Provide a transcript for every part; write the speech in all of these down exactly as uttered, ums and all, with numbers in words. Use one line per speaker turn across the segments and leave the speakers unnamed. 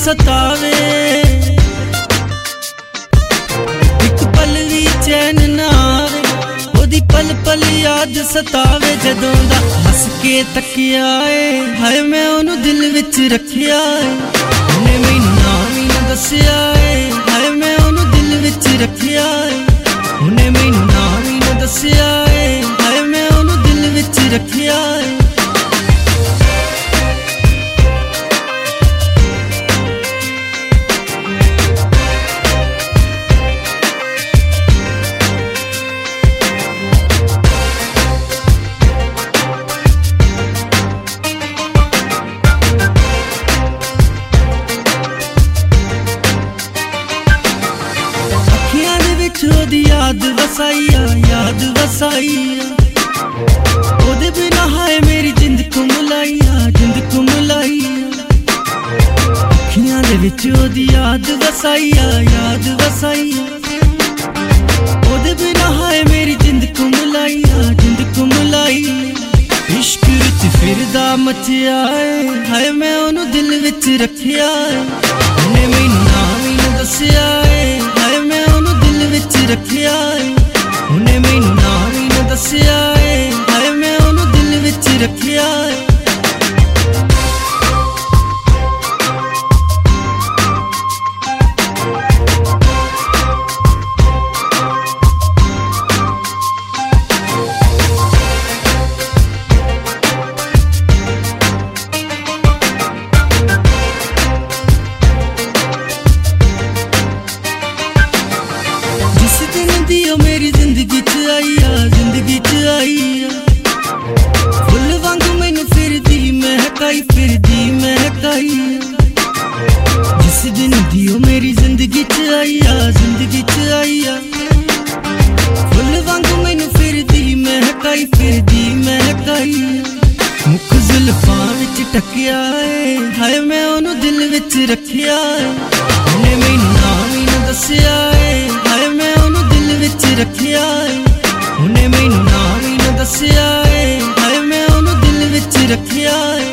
सतावे, एक पल भी चैन ना आवे, ओदी पल पल याद सतावे। जदों दा हस के तकिया है, हाय मैं ओनू दिल विच रखिया है, उन्हें मैनू नाम ही ना दस्सिया है, हाय मैं ओनू दिल विच रखिया है, उन्हें मैनू नाम ही ना दस्सिया है, हाय मैं ओनू दिल विच रखिया है। ओदी याद वसाइया, याद वसाइया, ओदे बिना हाय मेरी जिंद कुमलाइया, जिंद कुमलाइया। अखियां दे विच ओदी याद वसाइया, याद वसाइया, ओदे बिना हाय मेरी जिंद कुमलाइया, जिंद कुमलाइया। इश्क विच फिरदा मचिया है, हाय मैं ओनू दिल विच रखिया है, उन्हें मैनू नाम ही ना दस्सिया है, हाय मैं ओनू दिल विच रखिया है, उन्हें मैनू नाम ही ना दस्सिया है, हाय मैं ओनू दिल विच रखिया है। मेरी जिंदगी च आईया, जिंदगी च आईया, फुल वांग मैनू फिरदी महकाई, फिरदी महकाई। जिस दिन दी ओ मेरी जिंदगी च आईया, जिंदगी च आईया, फुल वांग मैनू फिरदी महकाई, फिरदी महकाई। मुख जुल्फां विच टकिया है, हाय मैं ओनू दिल विच रखिया है, उन्हें मैनू नाम ही ना दस्सिया है, हाय मैं ओनू दिल विच रखिया है, उन्हें मैनू नाम ही ना दस्सिया है, हाय मैं ओनू दिल विच रखिया है।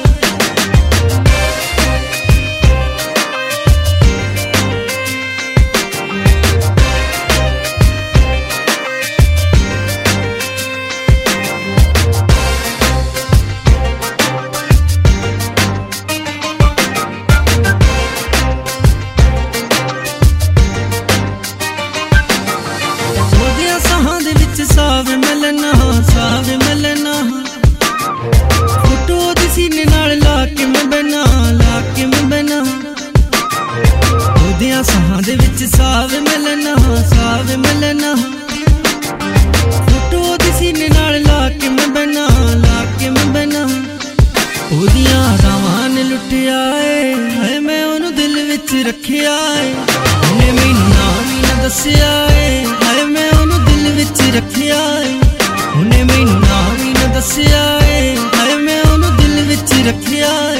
सावे मिलना, सावे मिलना, फोटो दी सीने नाल ला के मैं बहना, ला के मैं बहना। ओदियां साहां दे विच सावे मिलना, सावे मिलना, फोटो दी सीने नाल ला के मैं बहना, ला के मैं बहना। ओदियां रावां ने लुटिया है, हाय मैं ओनू दिल विच रखिया है, उन्हें मैनू नाम ही ना दस्सिया है, हाय मैं ओनू दिल विच रखिया है, उन्हें मैनू नाम ही ना दस्सिया है, हाय मैं ओनू दिल विच रखिया है।